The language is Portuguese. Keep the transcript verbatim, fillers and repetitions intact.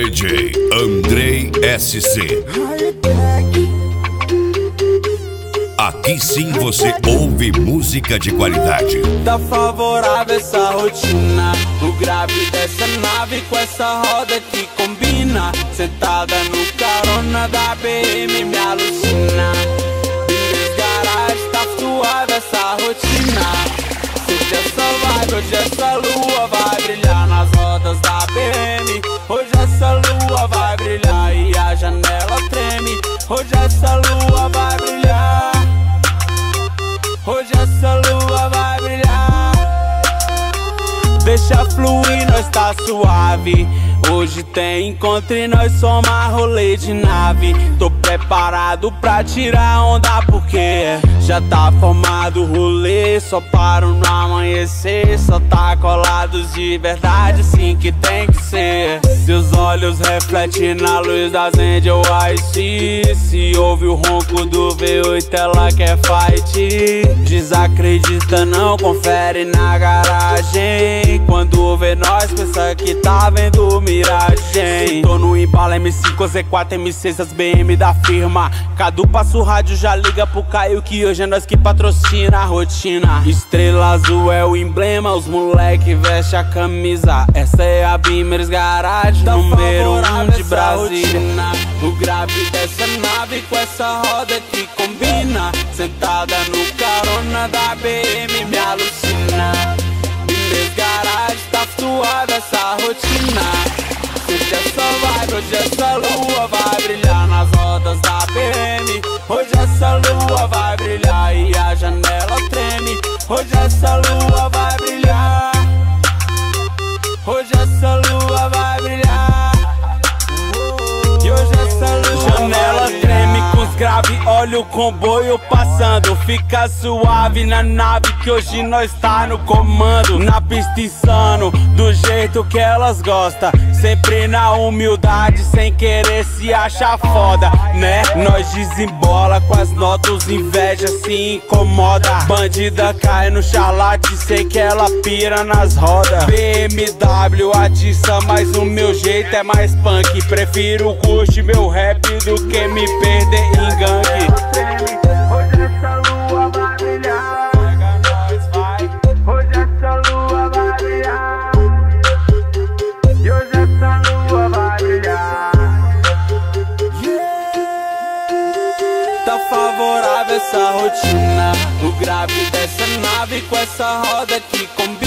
D J Andrei S C. Aqui sim você ouve música de qualidade. Tá favorável essa rotina, o grave dessa nave com essa roda que combina. Sentada no carona da B M me alucina. Bimbers Garage tá suave essa rotina. Hoje essa vibe, hoje essa lua vai brilhar nas rodas da B M. Hoje essa lua vai brilhar e a janela treme. Hoje essa lua vai brilhar. Hoje essa lua vai brilhar. Deixa fluir, nós tá suave. Hoje tem encontro e nós somos a rolê de nave. Tô preparado pra tirar onda porque já tá formado o rolê. Só paro no amanhecer, só tá colados de verdade, assim que tem que ser. Seus olhos refletem na luz das Angel Ice. Se ouve o ronco do V oito, ela quer fight. Desacredita não, confere na garagem. Quando vê nós, pensa que tá vendo miragem. Tô no embalo M cinco, Z quatro, M seis, as B M da firma. Cadu passa o rádio, já liga pro Caio que hoje é nós que patrocina a rotina. Estrela azul é o emblema, os moleque veste a camisa. Essa é a Bimbers Garage, tá número um de Brasília. O grave dessa nave com essa roda que combina. Sentada no carona da B M me alucina. Bimbers Garage tá suave essa rotina. Hoje essa vibe, hoje essa lua vai brilhar nas rodas da B M. Hoje essa lua vai brilhar e a janela treme. Hoje essa lua vai brilhar. Hoje essa lua vai brilhar. E hoje essa lua janela vai treme com os grave, olha o comboio passando. Fica suave na nave que hoje nós tá no comando. Na pista insano, do jeito que elas gostam. Sempre na humildade, sem querer se achar foda, né? Nós desembola com as notas, inveja se incomoda. Bandida cai no charlate, sei que ela pira nas rodas. B M W atiça, mas o meu jeito é mais punk. Prefiro curtir meu rap do que me perder em gangue. Hoje essa lua vai brilhar. Hoje essa lua vai brilhar. E hoje essa lua vai brilhar. Tá favorável essa rotina, o grave dessa nave com essa roda que combina.